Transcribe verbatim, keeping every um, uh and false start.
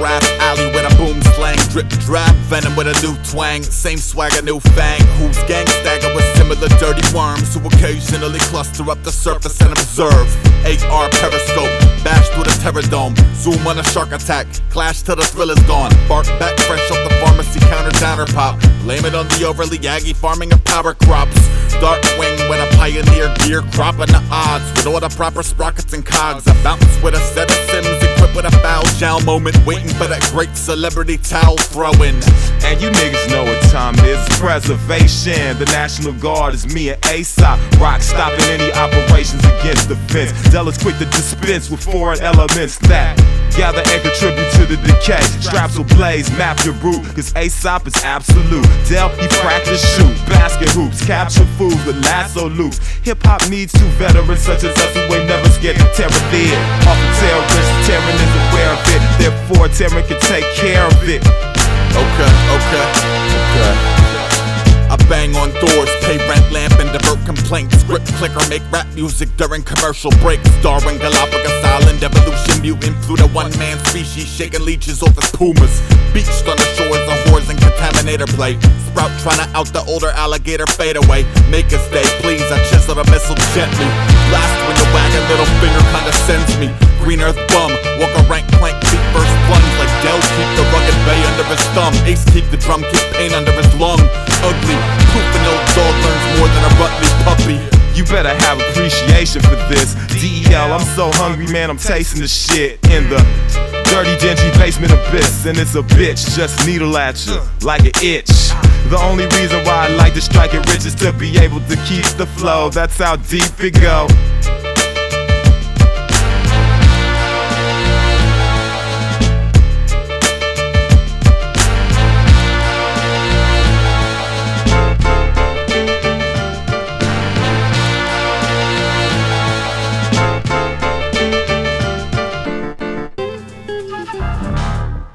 rap alley with a boom slang. Drip drap, venom with a new twang. Same swagger, new fang. Who's gang stagger with similar dirty worms who occasionally cluster up the surface and observe. A R periscope, bash through the terror dome. Zoom on a shark attack, clash till the thrill is gone. Bark back fresh off the pharmacy counter downer pop. Blame it on the overly aggy farming of power crops. Dark wing when a pioneer gear cropping the odds with all the proper sprockets and cogs. I bounce with a set of sims equipped with a foul shell moment, waiting for that great celebrity towel throwing. And you niggas know what time it is. It's preservation. The National Guard is me and Aesop. Rock stopping any operations against the fence. Zealous quick to dispense with foreign elements that gather and contribute to the decay. Straps will blaze, map your route, cause Aesop is absolute. Del, he practice shoot, basket hoops, capture fools with lasso loops. Hip-hop needs two veterans such as us who ain't never scared to tear a lid off a terrorist. Terran is aware of it, therefore Terran can take care of it. Okay, okay, okay. I bang on doors, pay rent, lamp, and divert complaints. Script clicker, make rap music during commercial breaks. Starring Galapagos Island, evolution mutant through the one-man species, shaking leeches off his pumas. Beached on the shores of whores and contaminator play. Sprout trying to out the older alligator fade away. Make us stay, please, I chisel the missile gently. Blast when the wagon little finger condescends me. Green earth bum, walk a rank plank, feet first plunge. Like Del, keep the rugged bay under his thumb. Ace, keep the drum, keep pain under his lung. Ugly, pooping old dog learns more than a Rutley puppy. You better have appreciation for this. D E L, I'm so hungry, man, I'm tasting the shit in the dirty, dingy basement abyss. And it's a bitch, just needle at you like an itch. The only reason why I like to strike it rich is to be able to keep the flow. That's how deep it go.